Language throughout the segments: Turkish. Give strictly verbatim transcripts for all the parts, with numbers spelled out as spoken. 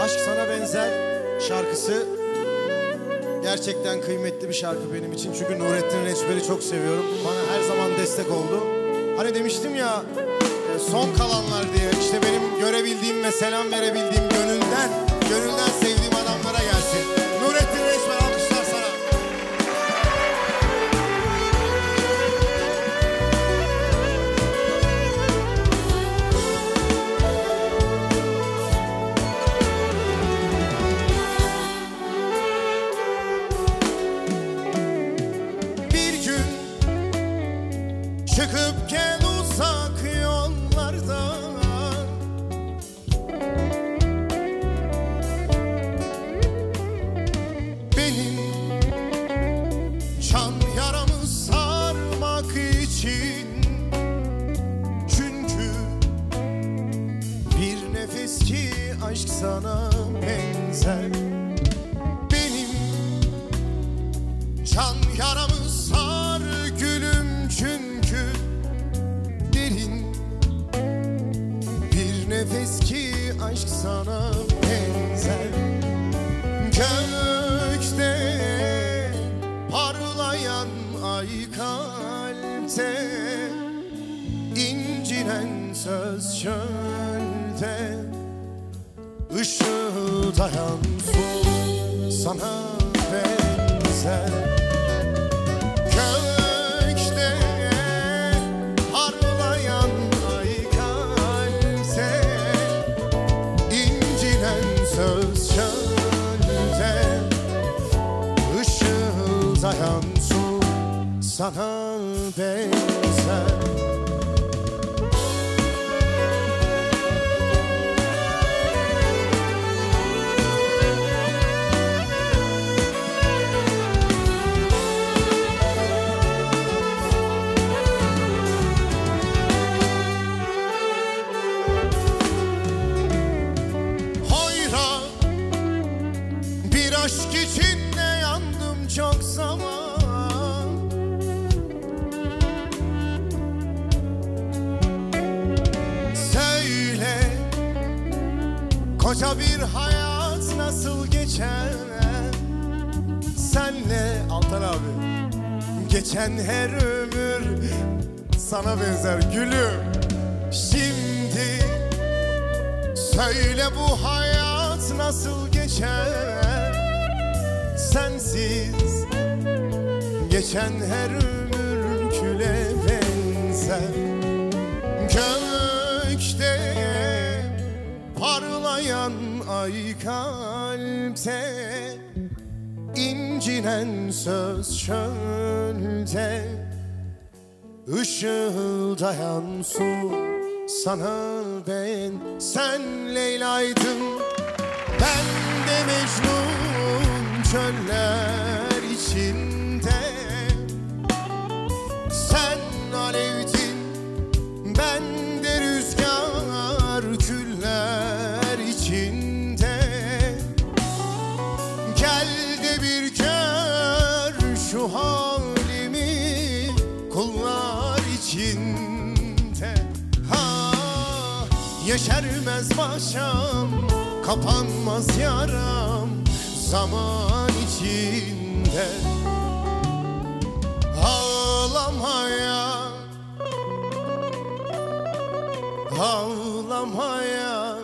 Aşk Sana Benzer şarkısı gerçekten kıymetli bir şarkı benim için. Çünkü Nurettin Reçber'i çok seviyorum. Bana her zaman destek oldu. Hani demiştim ya son kalanlar diye, işte benim görebildiğim ve selam verebildiğim gönülden, gönülden sevdiğim adamlara gelsin. Nurettin Reçber, alkışlar sana. Çıkıp gel uzak yollardan, benim can yaramı sarmak için. Çünkü bir nefes ki aşk sana benzer. Benim can yaramı sar gülüm, çünkü derin bir nefes ki aşk sana benzer. Gökte parlayan ay, kalpte incinen söz, çölde ışıldayan su sana benzer. Söz çölde ışıldayan su sana benzer. Aşk içinde yandım çok zaman. Söyle, koca bir hayat nasıl geçer senle Altan abi? Geçen her ömür sana benzer gülüm. Şimdi söyle, bu hayat nasıl geçer sensiz? Geçen her ömür küle benzer. Gökte parlayan ay, kalpte incinen söz, çölde ışıldayan su sana ben. Sen Leyla'ydın, ben de Mecnun, çöller içinde. Sen alevdin, ben de rüzgar, küller içinde. Gel de bir gör şu halimi, kullar içinde. Ha, yeşermez başam, kapanmaz yaram zaman içinde. Ağlamaya, ağlamaya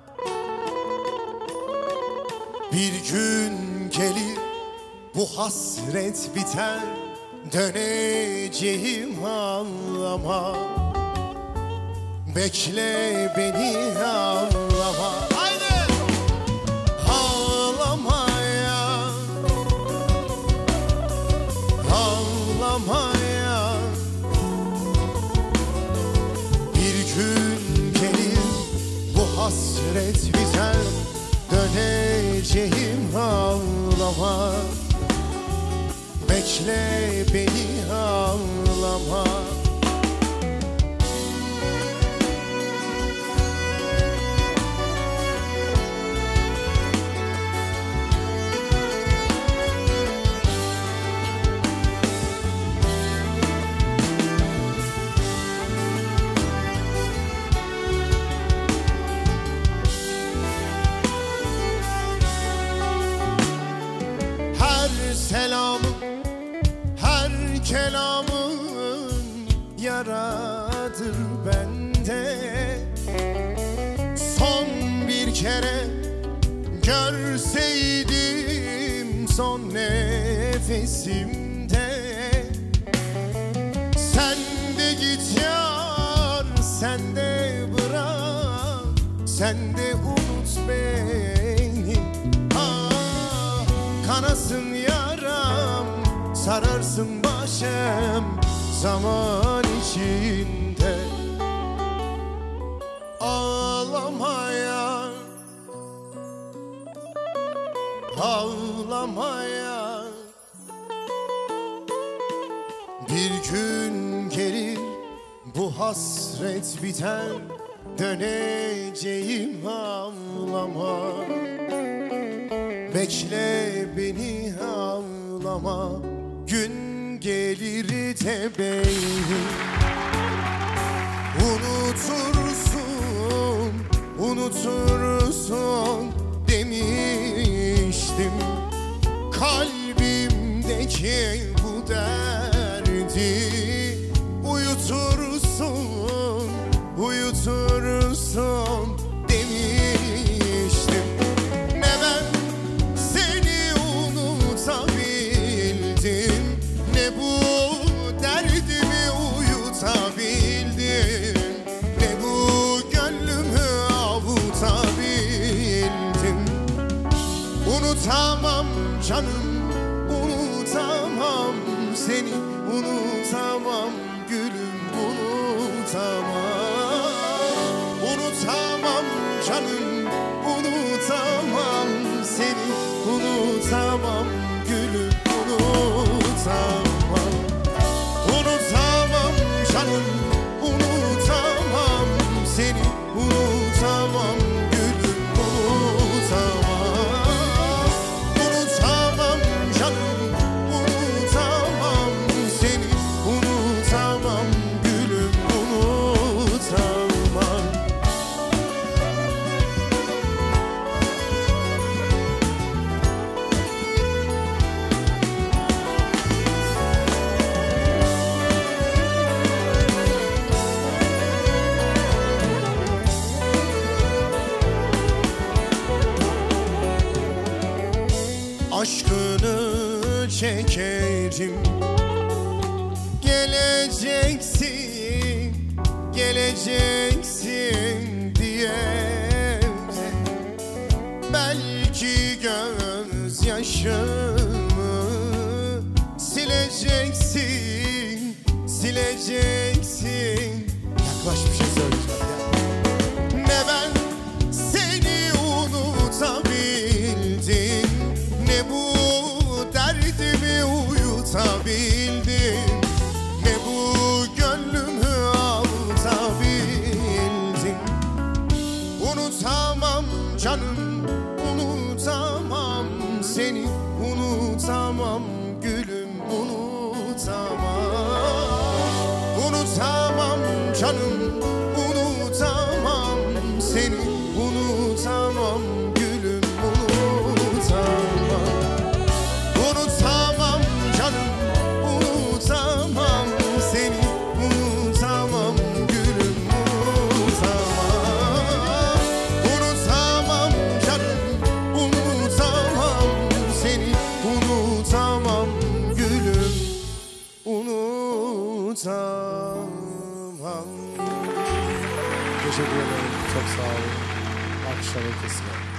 bir gün gelir, bu hasret biter, döneceğim ağlama. Bekle beni, ağlama. Haydi! Ağlamaya, ağlamaya bir gün gelir, bu hasret biter, döneceğim ağlama. Bekle beni, ağlama. kere görseydim son nefesimde. Sen de git yar, sen de bırak, sen de unut beni. Ah, kanasın yaram, sararsın başım zaman içinde. Ağlamaya, ağlamaya, bir gün gelir bu hasret biter, döneceğim ağlama. Bekle beni ağlama, gün gelir de beni unutursun, unutursun demiştim. Kalbimdeki bu derdi uyutursun, uyutursun demiştim. Ne ben seni unutabildim, ne bu derdimi uyutabildim, ne bu gönlümü avutabildim. Unutamam canım, unutamam seni, unutamam gülüm, unutamam. Unutamam canım, unutamam seni, unutamam gülüm, unutamam. Unutamam canım, unutamam seni, unutamam gülüm, unutamam. Unutamam canım, unutamam seni, unutamam gülüm, unutamam. Aşkını çekerim, geleceksin, geleceksin diye. Belki gözyaşımı sileceksin, sileceksin. Yaklaş, bir şey söyleyeceğim ya. Ne ben seni unutabildim, ne bu derdimi uyutabildim, ne bu gönlümü avutabildim. Unutamam canım, unutamam seni, unutamam gülüm, unutamam. Unutamam canım, unutamam seni, unutamam gülüm, unutamam. Unutamam canım, unutamam seni, unutamam gülüm, unutamam. Unutamam canım, unutamam seni, unutamam gülüm, unutamam. Teşekkür ederim, çok sağ olun. Akşam ötesi.